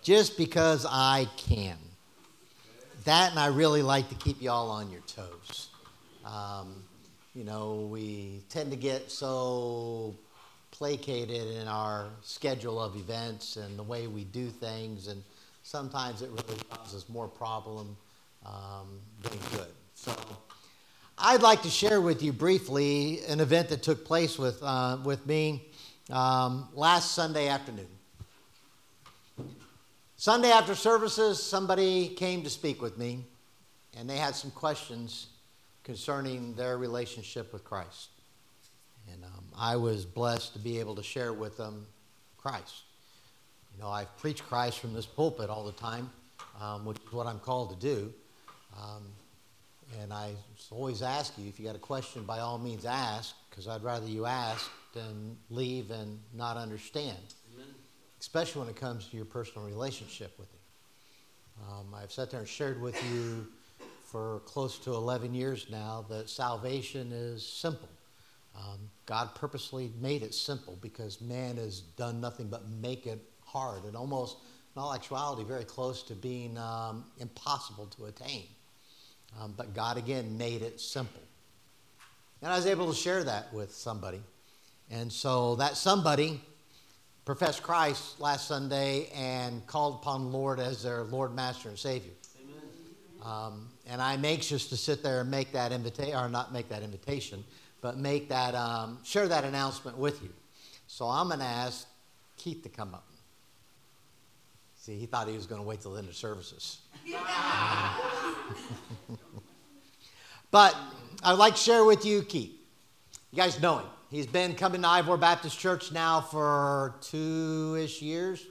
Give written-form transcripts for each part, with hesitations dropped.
just because I can. That, and I really like to keep y'all on your toes. We tend to get so placated in our schedule of events and the way we do things, and sometimes it really causes more problem than good. So I'd like to share with you briefly an event that took place with me last Sunday afternoon. Sunday after services, somebody came to speak with me, and they had some questions concerning their relationship with Christ. And I was blessed to be able to share with them Christ. I've preached Christ from this pulpit all the time, which is what I'm called to do. And I always ask you, if you got a question, by all means ask, because I'd rather you ask than leave and not understand. Amen. Especially when it comes to your personal relationship with Him. I've sat there and shared with you for close to 11 years now that salvation is simple. God purposely made it simple because man has done nothing but make it hard and almost, in all actuality, very close to being impossible to attain. But God, again, made it simple. And I was able to share that with somebody. And so that somebody professed Christ last Sunday and called upon the Lord as their Lord, Master, and Savior. Amen. And I'm anxious to sit there and make that invitation, or not make that invitation, but make that, share that announcement with you. So I'm going to ask Keith to come up. See, he thought he was going to wait till the end of services. But I would like to share with you Keith. You guys know him. He's been coming to Ivor Baptist Church now for 2-ish years.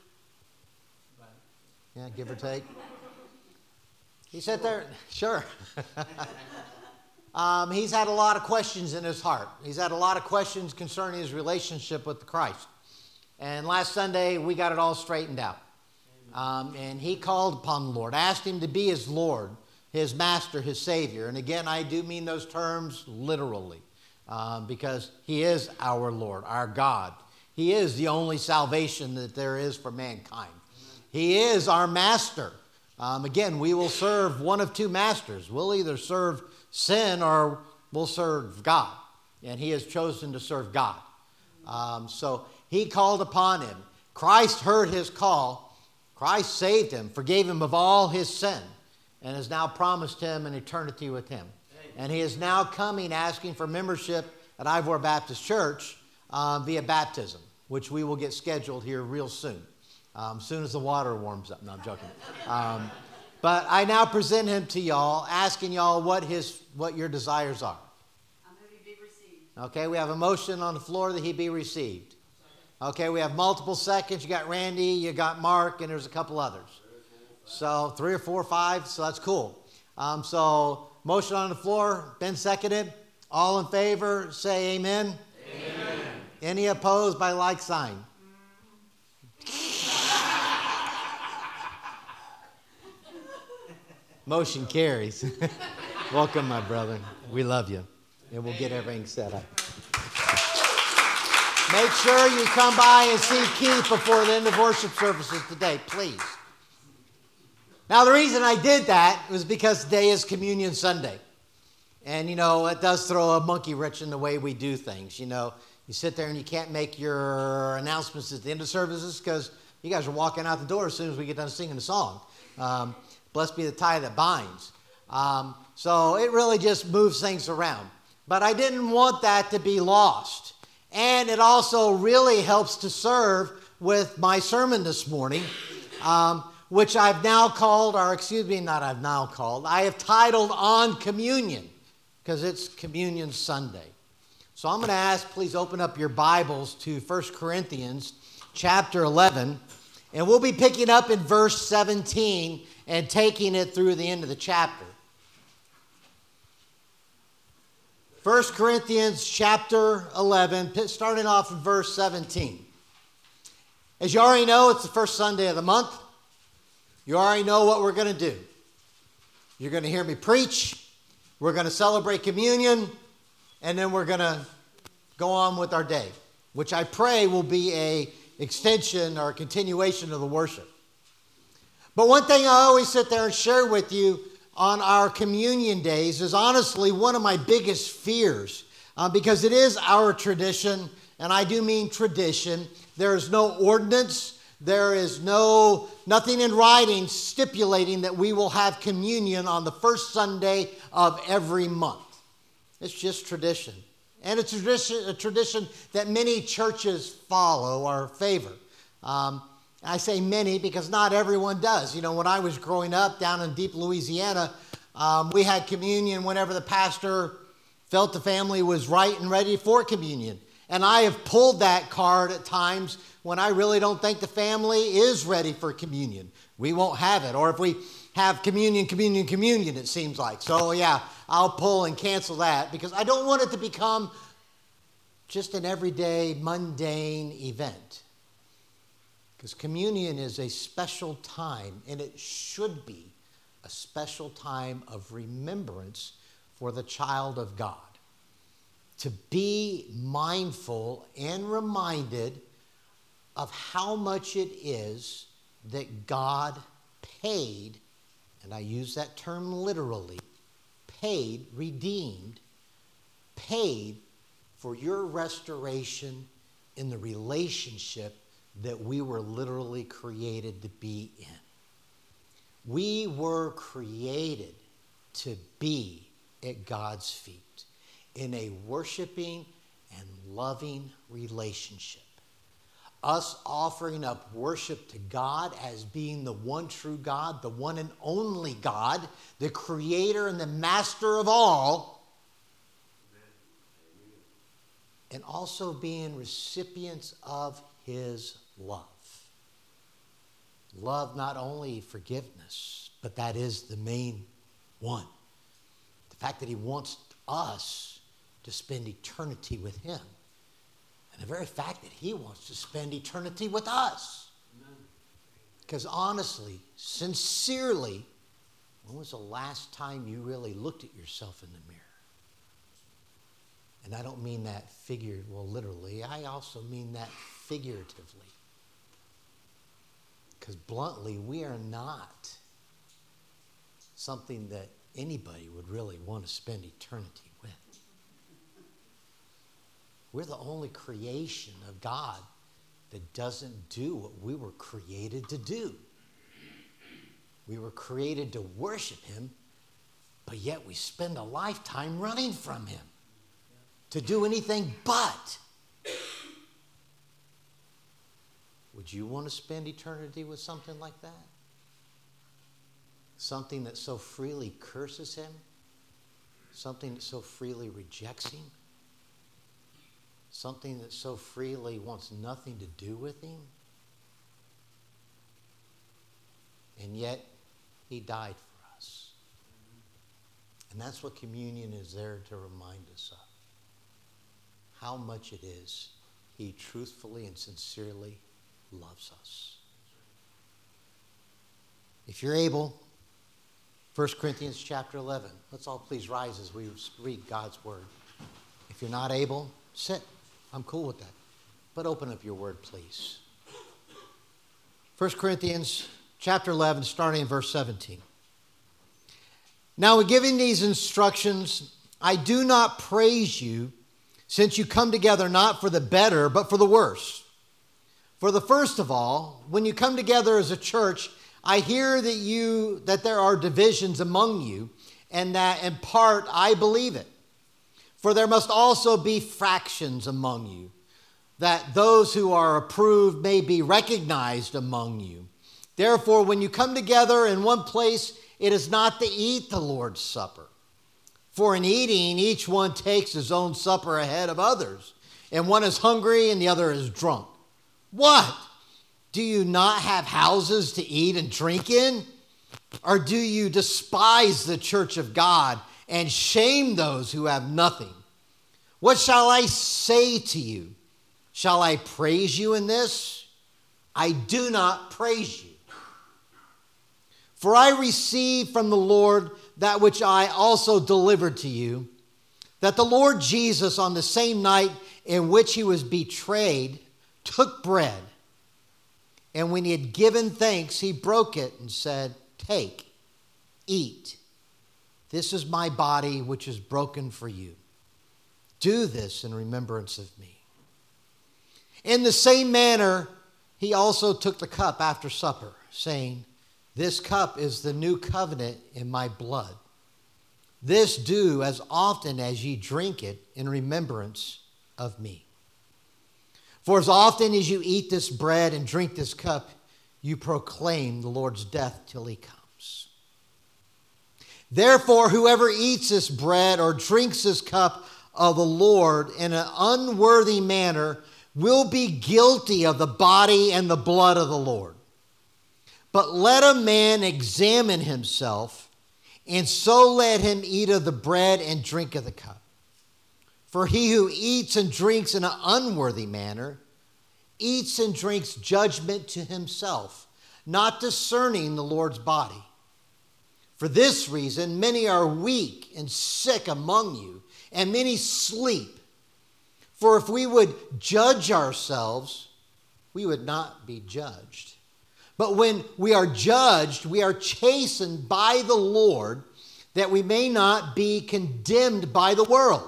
Yeah, give or take. He sat there, sure. He's had a lot of questions in his heart. He's had a lot of questions concerning his relationship with Christ. And last Sunday, we got it all straightened out. And he called upon the Lord, asked Him to be his Lord, his Master, his Savior. And again, I do mean those terms literally, because He is our Lord, our God. He is the only salvation that there is for mankind. He is our Master. Again, we will serve one of two masters. We'll either serve sin or we'll serve God. And He has chosen to serve God. So He called upon Him. Christ heard His call. Christ saved him, forgave him of all his sin, and has now promised him an eternity with Him. And he is now coming asking for membership at Ivor Baptist Church via baptism, which we will get scheduled here real soon. Soon as the water warms up. No, I'm joking. But I now present him to y'all, asking y'all what your desires are. I'm that he be received. Okay, we have a motion on the floor that he be received. Okay, we have multiple seconds. You got Randy, you got Mark, and there's a couple others. So 3 or 4 or 5, so that's cool. So motion on the floor, been seconded. All in favor, say amen. Amen. Any opposed by like sign? Motion carries. Welcome, my brother. We love you. And we'll get everything set up. Make sure you come by and see Keith before the end of worship services today, please. Now, the reason I did that was because today is Communion Sunday. And, it does throw a monkey wrench in the way we do things. You sit there and you can't make your announcements at the end of services because you guys are walking out the door as soon as we get done singing the song. Blessed be the tie that binds. So it really just moves things around. But I didn't want that to be lost. And it also really helps to serve with my sermon this morning, which I've now called, I have titled On Communion, because it's Communion Sunday. So I'm going to ask, please open up your Bibles to 1 Corinthians chapter 11, and we'll be picking up in verse 17 and taking it through the end of the chapter. 1 Corinthians chapter 11, starting off in verse 17. As you already know, it's the first Sunday of the month. You already know what we're going to do. You're going to hear me preach. We're going to celebrate communion. And then we're going to go on with our day, which I pray will be an extension or a continuation of the worship. But one thing I always sit there and share with you on our communion days is honestly one of my biggest fears, because it is our tradition, and I do mean tradition. There is no ordinance. There is nothing in writing stipulating that we will have communion on the first Sunday of every month. It's just tradition. And it's a tradition that many churches follow or favor. I say many because not everyone does. You know, when I was growing up down in deep Louisiana, we had communion whenever the pastor felt the family was right and ready for communion. And I have pulled that card at times when I really don't think the family is ready for communion. We won't have it. Or if we have communion, it seems like. So yeah, I'll pull and cancel that because I don't want it to become just an everyday, mundane event. Because communion is a special time, and it should be a special time of remembrance for the child of God. To be mindful and reminded of how much it is that God paid, and I use that term literally, paid, redeemed, paid for your restoration in the relationship that we were literally created to be in. We were created to be at God's feet in a worshiping and loving relationship. Us offering up worship to God as being the one true God, the one and only God, the creator and the master of all, and also being recipients of his love. Love, not only forgiveness, but that is the main one. The fact that he wants us to spend eternity with him. And the very fact that he wants to spend eternity with us. Because honestly, sincerely, when was the last time you really looked at yourself in the mirror? And I don't mean that literally. I also mean that figuratively. Because bluntly, we are not something that anybody would really want to spend eternity with. We're the only creation of God that doesn't do what we were created to do. We were created to worship him, but yet we spend a lifetime running from him to do anything but. Would you want to spend eternity with something like that? Something that so freely curses him? Something that so freely rejects him? Something that so freely wants nothing to do with him? And yet, he died for us. And that's what communion is there to remind us of. How much it is he truthfully and sincerely loves us. If you're able, 1 Corinthians chapter 11. Let's all please rise as we read God's word. If you're not able, sit. I'm cool with that. But open up your word, please. 1 Corinthians chapter 11, starting in verse 17. Now, in giving these instructions, I do not praise you, since you come together not for the better, but for the worse. For the first of all, when you come together as a church, I hear that there are divisions among you, and that in part I believe it. For there must also be fractions among you, that those who are approved may be recognized among you. Therefore, when you come together in one place, it is not to eat the Lord's Supper. For in eating, each one takes his own supper ahead of others, and one is hungry and the other is drunk. What? Do you not have houses to eat and drink in? Or do you despise the church of God and shame those who have nothing? What shall I say to you? Shall I praise you in this? I do not praise you. For I received from the Lord that which I also delivered to you, that the Lord Jesus, on the same night in which he was betrayed, took bread. And when he had given thanks, he broke it and said, "Take, eat. This is my body, which is broken for you. Do this in remembrance of me." In the same manner, he also took the cup after supper, saying, "This cup is the new covenant in my blood. This do as often as ye drink it in remembrance of me. For as often as you eat this bread and drink this cup, you proclaim the Lord's death till he comes. Therefore, whoever eats this bread or drinks this cup of the Lord in an unworthy manner will be guilty of the body and the blood of the Lord. But let a man examine himself, and so let him eat of the bread and drink of the cup. For he who eats and drinks in an unworthy manner eats and drinks judgment to himself, not discerning the Lord's body. For this reason, many are weak and sick among you, and many sleep. For if we would judge ourselves, we would not be judged. But when we are judged, we are chastened by the Lord, that we may not be condemned by the world.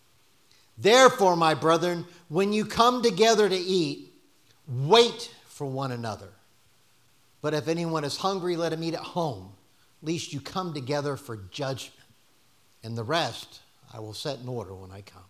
Therefore, my brethren, when you come together to eat, wait for one another. But if anyone is hungry, let him eat at home, lest you come together for judgment. And the rest I will set in order when I come.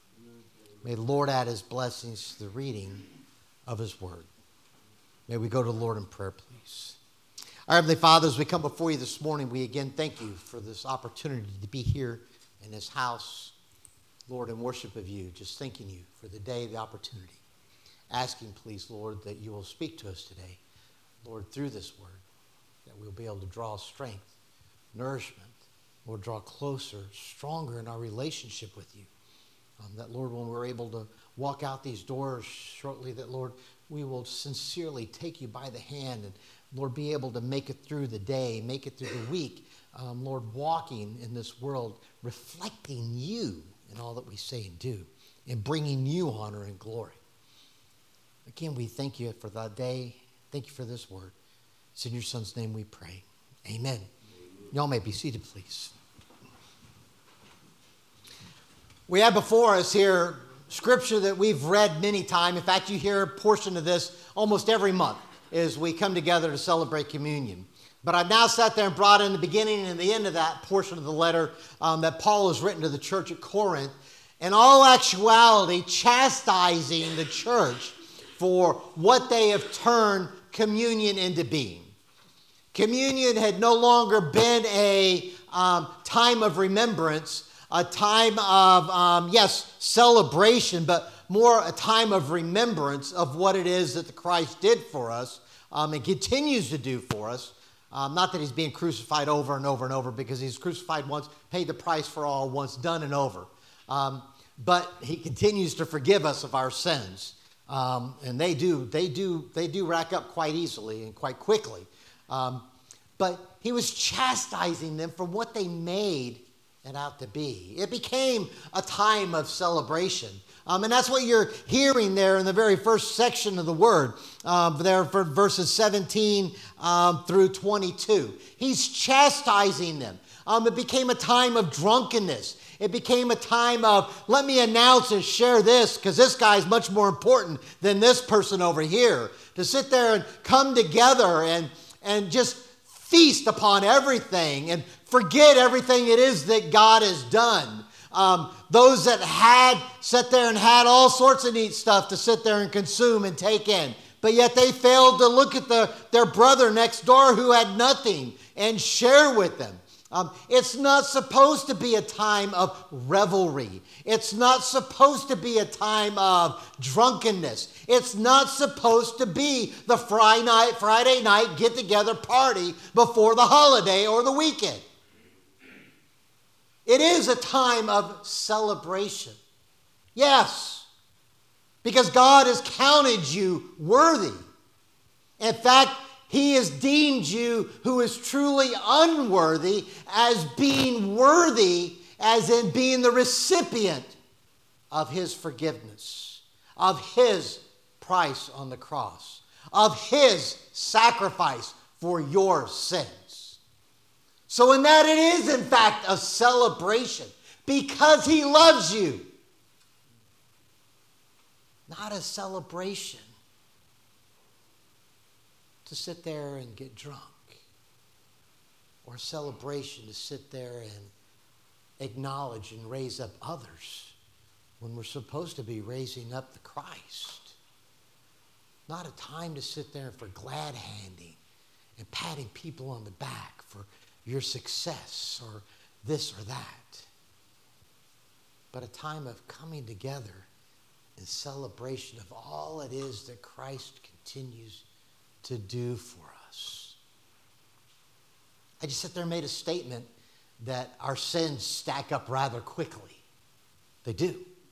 May the Lord add his blessings to the reading of his word. May we go to the Lord in prayer, please. Our Heavenly Father, as we come before you this morning, we again thank you for this opportunity to be here in this house, Lord, in worship of you, just thanking you for the day, the opportunity. Asking, please, Lord, that you will speak to us today, Lord, through this word, that we'll be able to draw strength, nourishment, Lord, draw closer, stronger in our relationship with you. That, Lord, when we're able to walk out these doors shortly, that, Lord, we will sincerely take you by the hand and, Lord, be able to make it through the day, make it through the week, Lord, walking in this world, reflecting you in all that we say and do, and bringing you honor and glory. Again, we thank you for that day. Thank you for this word. It's in your Son's name we pray. Amen. Y'all may be seated, please. We have before us here scripture that we've read many times. In fact, you hear a portion of this almost every month as we come together to celebrate communion. But I've now sat there and brought in the beginning and the end of that portion of the letter that Paul has written to the church at Corinth. In all actuality, chastising the church for what they have turned communion into being. Communion had no longer been a time of remembrance, a time of, celebration, but more a time of remembrance of what it is that the Christ did for us and continues to do for us. Not that he's being crucified over and over and over, because he's crucified once, paid the price for all, once done and over. But he continues to forgive us of our sins. And they do rack up quite easily and quite quickly. But he was chastising them for what they made it out to be. It became a time of celebration. And that's what you're hearing there in the very first section of the word, there for verses 17 through 22. He's chastising them. It became a time of drunkenness. It became a time of, let me announce and share this, because this guy's much more important than this person over here. To sit there and come together and just feast upon everything and forget everything it is that God has done. Those that had sat there and had all sorts of neat stuff to sit there and consume and take in, but yet they failed to look at their brother next door who had nothing and share with them. It's not supposed to be a time of revelry. It's not supposed to be a time of drunkenness. It's not supposed to be the Friday night get-together party before the holiday or the weekend. It is a time of celebration. Yes, because God has counted you worthy. In fact, he has deemed you who is truly unworthy as being worthy, as in being the recipient of his forgiveness, of his price on the cross, of his sacrifice for your sins. So in that it is in fact a celebration because he loves you. Not a celebration to sit there and get drunk, or a celebration to sit there and acknowledge and raise up others when we're supposed to be raising up the Christ. Not a time to sit there for glad handing and patting people on the back for your success or this or that, but a time of coming together in celebration of all it is that Christ continues to do for us. I just sat there and made a statement that our sins stack up rather quickly. They do.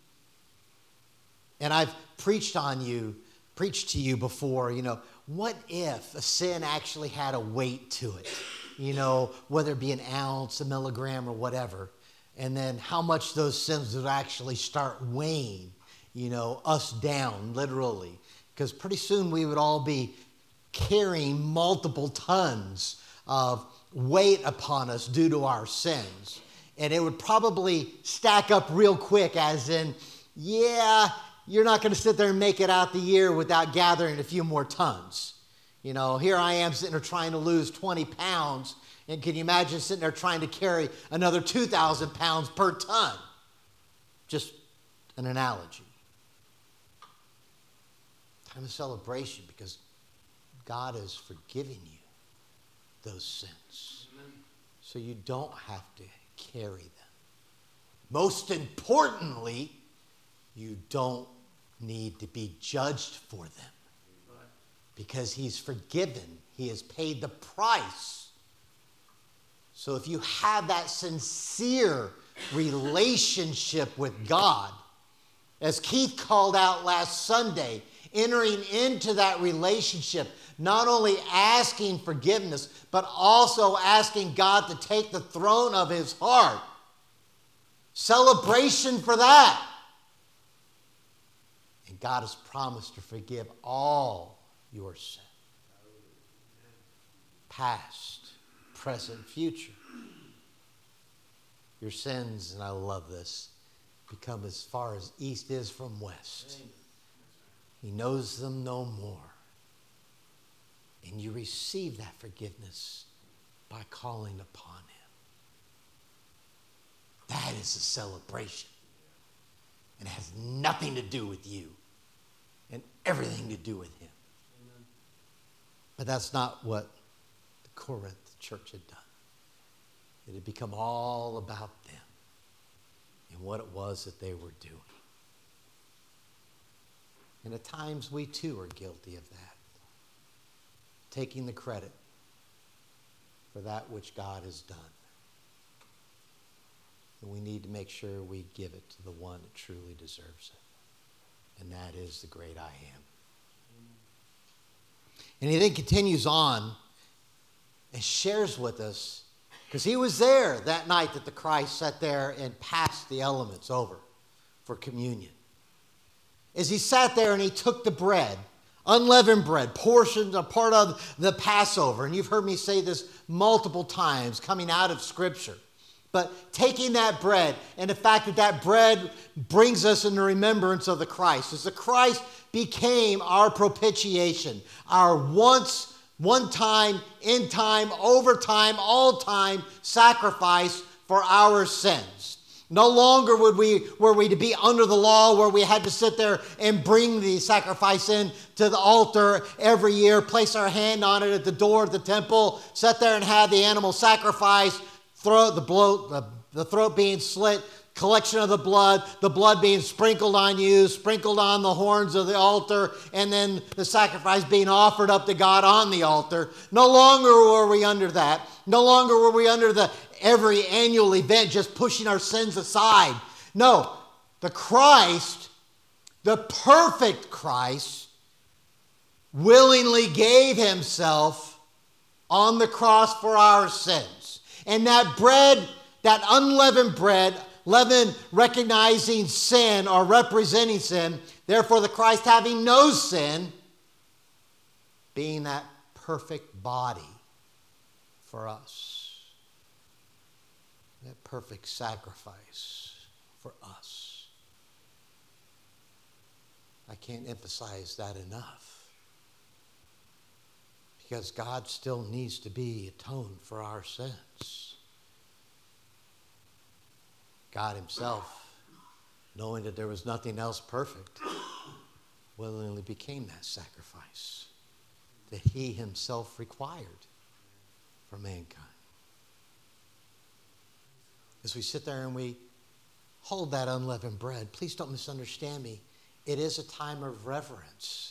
And I've preached to you before, what if a sin actually had a weight to it? Whether it be an ounce, a milligram, or whatever. And then how much those sins would actually start weighing, us down, literally. Because pretty soon we would all be carrying multiple tons of weight upon us due to our sins. And it would probably stack up real quick, as in, you're not going to sit there and make it out the year without gathering a few more tons. Here I am sitting there trying to lose 20 pounds, and can you imagine sitting there trying to carry another 2,000 pounds per ton? Just an analogy. Time of celebration because God has forgiven you those sins. Amen. So you don't have to carry them. Most importantly, you don't need to be judged for them. Because he's forgiven. He has paid the price. So if you have that sincere relationship with God, as Keith called out last Sunday, entering into that relationship, not only asking forgiveness, but also asking God to take the throne of his heart. Celebration for that. And God has promised to forgive all your sin. Past, present, future. Your sins, and I love this, become as far as east is from west. He knows them no more. And you receive that forgiveness by calling upon him. That is a celebration. And it has nothing to do with you and everything to do with him. Amen. But that's not what the Corinth church had done. It had become all about them and what it was that they were doing. And at times we too are guilty of that. Taking the credit for that which God has done. And we need to make sure we give it to the one that truly deserves it. And that is the great I am. And he then continues on and shares with us, because he was there that night that the Christ sat there and passed the elements over for communion. As he sat there and he took the bread, unleavened bread, portions, a part of the Passover. And you've heard me say this multiple times coming out of Scripture. But taking that bread and the fact that that bread brings us into remembrance of the Christ. As the Christ became our propitiation, our once, one time, in time, over time, all time sacrifice for our sins. No longer were we to be under the law, where we had to sit there and bring the sacrifice in to the altar every year, place our hand on it at the door of the temple, sit there and have the animal sacrifice, the throat being slit, collection of the blood being sprinkled on you, sprinkled on the horns of the altar, and then the sacrifice being offered up to God on the altar. No longer were we under that. No longer were we under the every annual event just pushing our sins aside. No, the Christ, the perfect Christ, willingly gave himself on the cross for our sins. And that bread, that unleavened bread, leaven recognizing sin or representing sin, therefore the Christ having no sin, being that perfect body for us, that perfect sacrifice for us. I can't emphasize that enough, because God still needs to be atoned for our sins. God himself, knowing that there was nothing else perfect, willingly became that sacrifice that he himself required for mankind. As we sit there and we hold that unleavened bread, please don't misunderstand me. It is a time of reverence.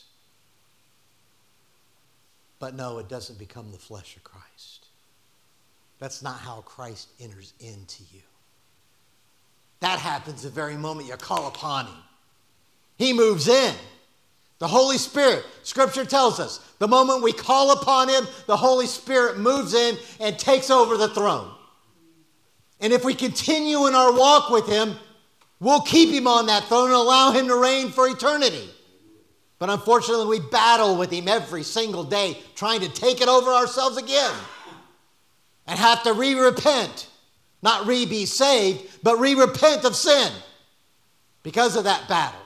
But no, it doesn't become the flesh of Christ. That's not how Christ enters into you. That happens the very moment you call upon him. He moves in. The Holy Spirit, Scripture tells us, the moment we call upon him, the Holy Spirit moves in and takes over the throne. And if we continue in our walk with him, we'll keep him on that throne and allow him to reign for eternity. But unfortunately, we battle with him every single day, trying to take it over ourselves again. And have to re-repent. Not re-be saved, but re-repent of sin because of that battle.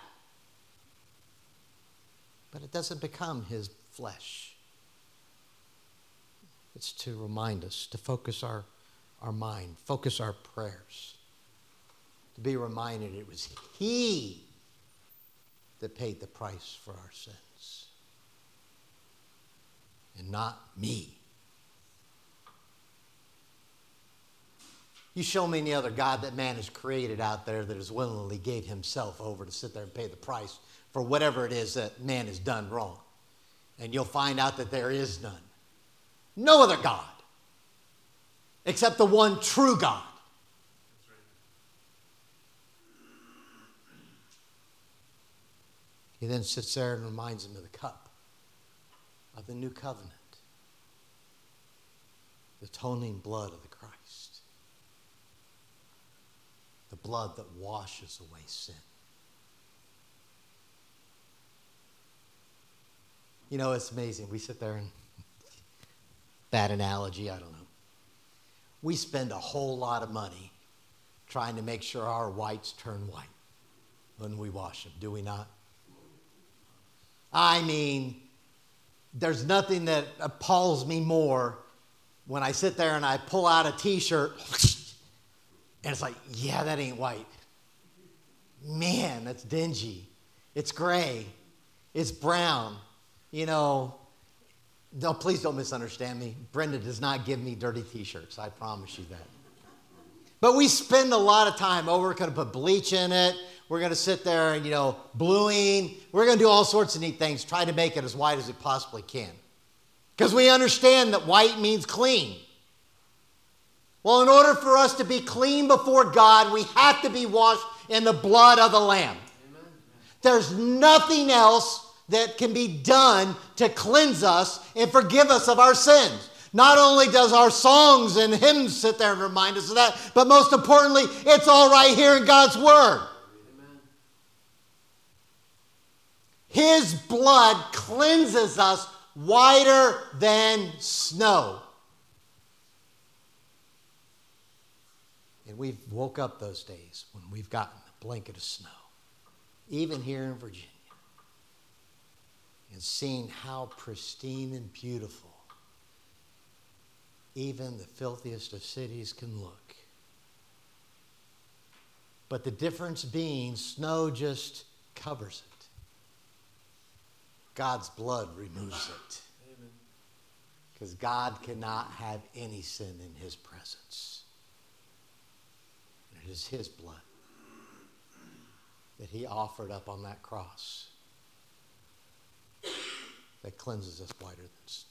But it doesn't become his flesh. It's to remind us, to focus our mind, focus our prayers. To be reminded it was he that paid the price for our sins. And not me. You show me any other God that man has created out there that has willingly gave himself over to sit there and pay the price for whatever it is that man has done wrong. And you'll find out that there is none. No other God except the one true God. He then sits there and reminds him of the cup of the new covenant, the atoning blood of the Christ, the blood that washes away sin. You know, it's amazing. We sit there and, bad analogy, I don't know. We spend a whole lot of money trying to make sure our whites turn white when we wash them, do we not? I mean, there's nothing that appalls me more when I sit there and I pull out a t-shirt and it's like, yeah, that ain't white. Man, that's dingy. It's gray. It's brown. You know, no, please don't misunderstand me. Brenda does not give me dirty t-shirts. I promise you that. But we spend a lot of time, we're going to put bleach in it. We're going to sit there and, bluing. We're going to do all sorts of neat things, try to make it as white as it possibly can. Because we understand that white means clean. Well, in order for us to be clean before God, we have to be washed in the blood of the Lamb. Amen. There's nothing else that can be done to cleanse us and forgive us of our sins. Not only does our songs and hymns sit there and remind us of that, but most importantly, it's all right here in God's Word. Amen. His blood cleanses us whiter than snow. And we've woke up those days when we've gotten a blanket of snow, even here in Virginia, and seeing how pristine and beautiful even the filthiest of cities can look. But the difference being, snow just covers it. God's blood removes it. Because God cannot have any sin in his presence. It is his blood that he offered up on that cross that cleanses us whiter than snow.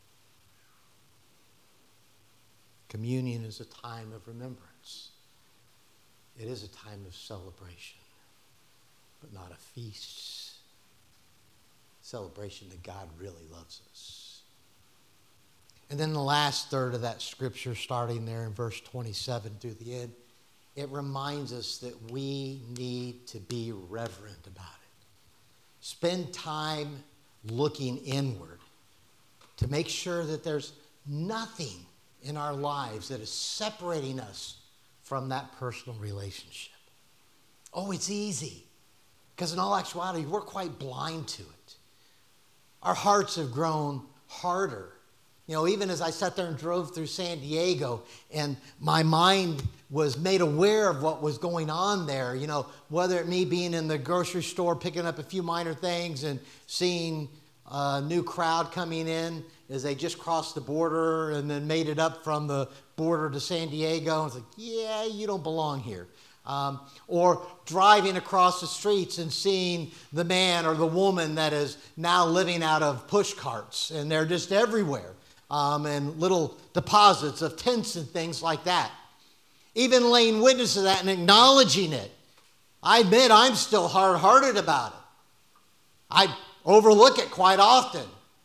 Communion is a time of remembrance. It is a time of celebration, but not a feast. Celebration that God really loves us. And then the last third of that scripture, starting there in verse 27 through the end, it reminds us that we need to be reverent about it. Spend time looking inward to make sure that there's nothing in our lives that is separating us from that personal relationship. Oh, it's easy, because in all actuality, we're quite blind to it. Our hearts have grown harder. You know, even as I sat there and drove through San Diego, and my mind was made aware of what was going on there, you know, whether it me being in the grocery store picking up a few minor things and seeing a new crowd coming in as they just crossed the border and then made it up from the border to San Diego. It's like, yeah, you don't belong here. Or driving across the streets and seeing the man or the woman that is now living out of push carts, and they're just everywhere, and little deposits of tents and things like that. Even laying witness to that and acknowledging it. I admit I'm still hard-hearted about it. I overlook it quite often.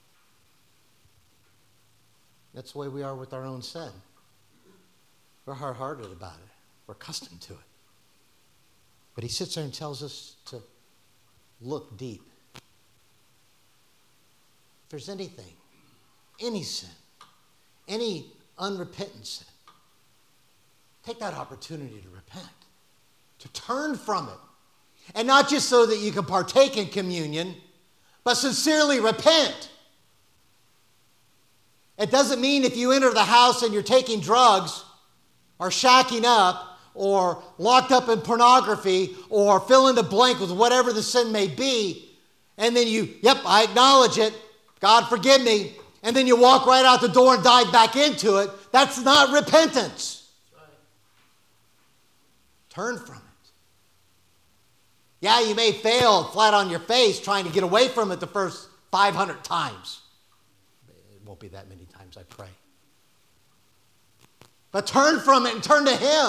That's the way we are with our own sin. We're hard-hearted about it. We're accustomed to it. But he sits there and tells us to look deep. If there's anything, any sin, any unrepentant sin, take that opportunity to repent, to turn from it. And not just so that you can partake in communion, but sincerely repent. It doesn't mean if you enter the house and you're taking drugs or shacking up or locked up in pornography or fill in the blank with whatever the sin may be, and then I acknowledge it, God forgive me, and then you walk right out the door and dive back into it. That's not repentance. That's right. Turn from it. Yeah, you may fail flat on your face trying to get away from it the first 500 times. It won't be that many times, I pray. But turn from it and turn to Him.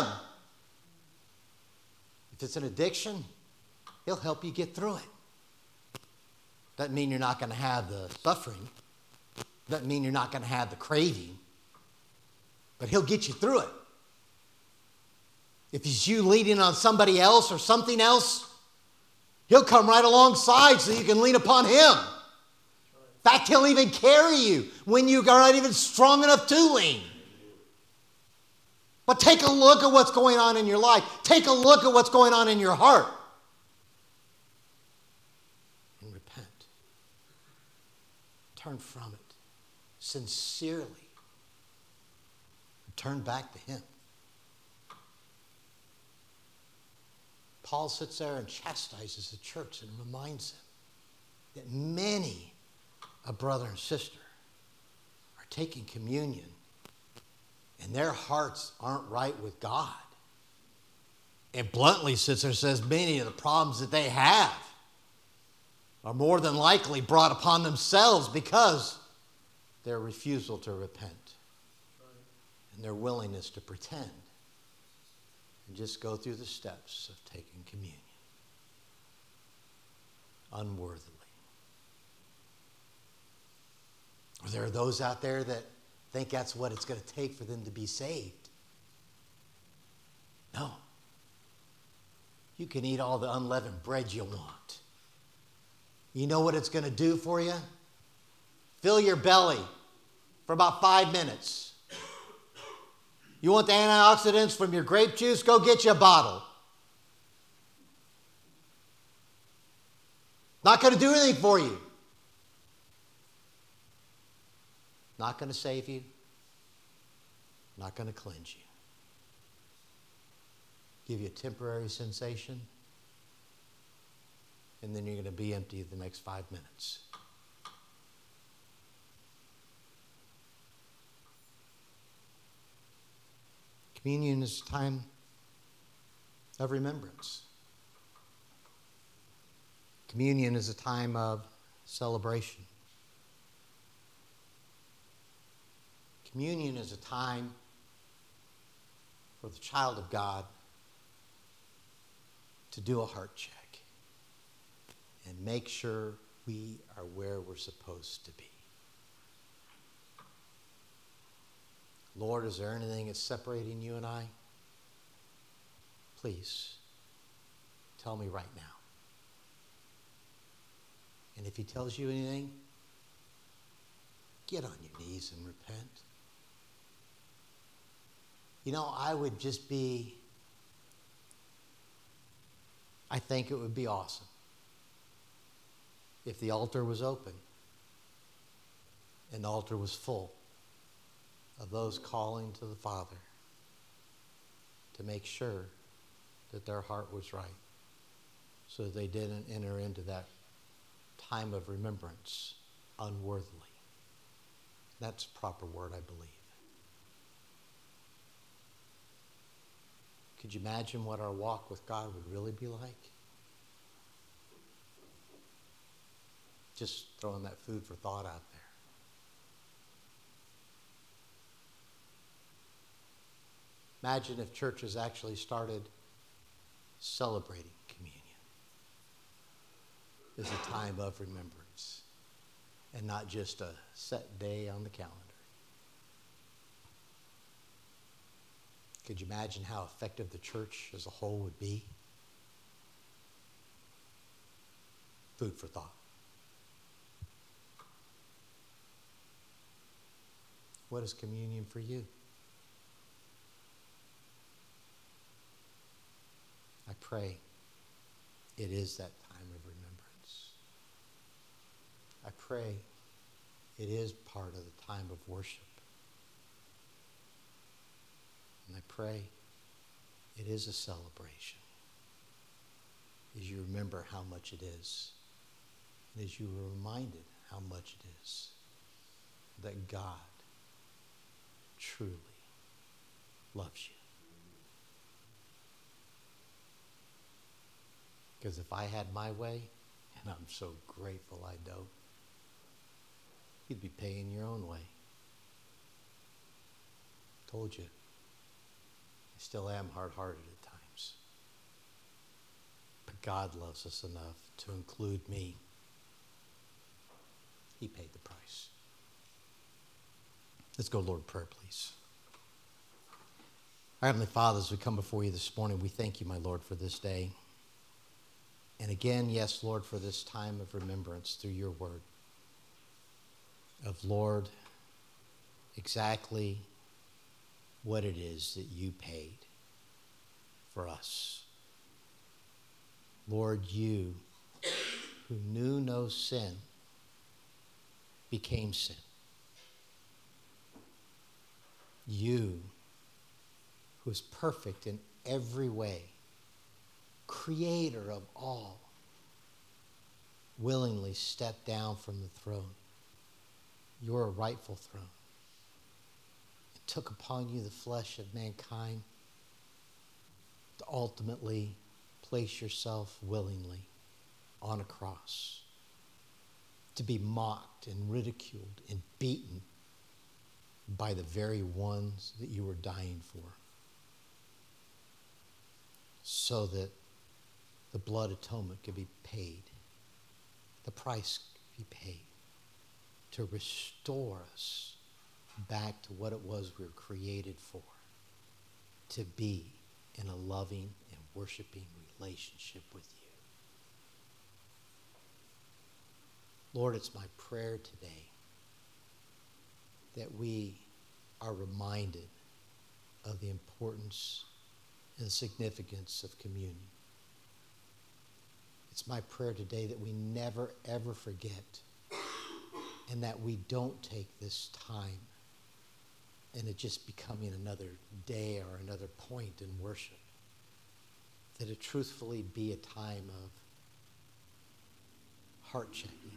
If it's an addiction, He'll help you get through it. Doesn't mean you're not going to have the suffering. Doesn't mean you're not going to have the craving. But He'll get you through it. If it's you leaning on somebody else or something else, He'll come right alongside so you can lean upon Him. In fact, He'll even carry you when you are not even strong enough to lean. But take a look at what's going on in your life. Take a look at what's going on in your heart. And repent. Turn from it sincerely. Turn back to Him. Paul sits there and chastises the church and reminds them that many a brother and sister are taking communion and their hearts aren't right with God. And bluntly sits there and says many of the problems that they have are more than likely brought upon themselves because their refusal to repent and their willingness to pretend and just go through the steps of taking communion unworthily. Or there are those out there that think that's what it's going to take for them to be saved. No. You can eat all the unleavened bread you want. You know what it's going to do for you? Fill your belly for about 5 minutes. You want the antioxidants from your grape juice? Go get you a bottle. Not going to do anything for you. Not going to save you. Not going to cleanse you. Give you a temporary sensation. And then you're going to be empty the next 5 minutes. Communion is a time of remembrance. Communion is a time of celebration. Communion is a time for the child of God to do a heart check and make sure we are where we're supposed to be. Lord, is there anything that's separating you and I? Please, tell me right now. And if He tells you anything, Get on your knees and repent. I think it would be awesome if the altar was open and the altar was full of those calling to the Father to make sure that their heart was right so that they didn't enter into that time of remembrance unworthily. That's a proper word, I believe. Could you imagine what our walk with God would really be like? Just throwing that food for thought out there. Imagine if churches actually started celebrating communion as a time of remembrance and not just a set day on the calendar. Could you imagine how effective the church as a whole would be? Food for thought. What is communion for you? I pray it is that time of remembrance. I pray it is part of the time of worship. And I pray it is a celebration as you remember how much it is, and as you are reminded how much it is that God truly loves you. Because if I had my way, and I'm so grateful I don't, you'd be paying your own way. Told you. I still am hard-hearted at times. But God loves us enough to include me. He paid the price. Let's go, Lord, prayer, please. Our Heavenly Father, as we come before you this morning, we thank you, my Lord, for this day. And again, yes, Lord, for this time of remembrance through your word. Of, Lord, exactly what it is that you paid for us. Lord, you who knew no sin became sin. You who is perfect in every way, creator of all, willingly stepped down from the throne, your rightful throne, and took upon you the flesh of mankind to ultimately place yourself willingly on a cross, to be mocked and ridiculed and beaten by the very ones that you were dying for, so that the blood atonement could be paid, the price could be paid to restore us back to what it was we were created for, to be in a loving and worshiping relationship with you. Lord, it's my prayer today that we are reminded of the importance and significance of communion. It's my prayer today that we never, ever forget, and that we don't take this time and it just becoming another day or another point in worship. That it truthfully be a time of heart checking,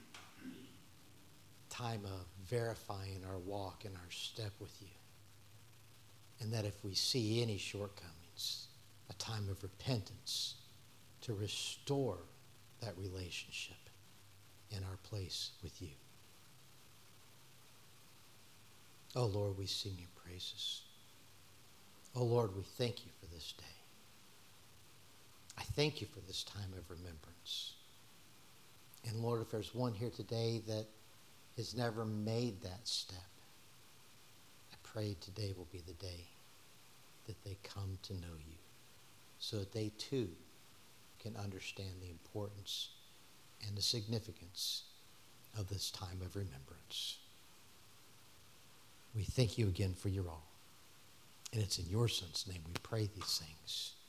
time of verifying our walk and our step with you. And that if we see any shortcomings, a time of repentance to restore that relationship in our place with you. Oh Lord, we sing your praises. Oh Lord, we thank you for this day. I thank you for this time of remembrance. And Lord, if there's one here today that has never made that step, I pray today will be the day that they come to know you, so that they too can understand the importance and the significance of this time of remembrance. We thank you again for your all. And it's in your Son's name we pray these things.